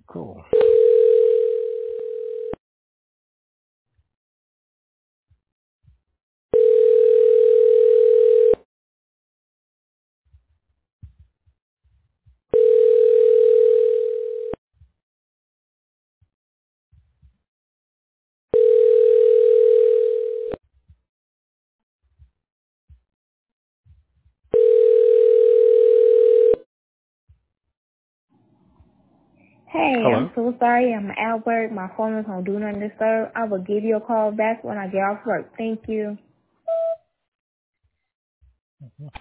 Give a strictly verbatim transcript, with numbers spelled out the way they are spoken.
Cool. Hey, I'm Hello. so sorry. I'm at work. My phone is on Do Not Disturb. I will give you a call back when I get off work. Thank you.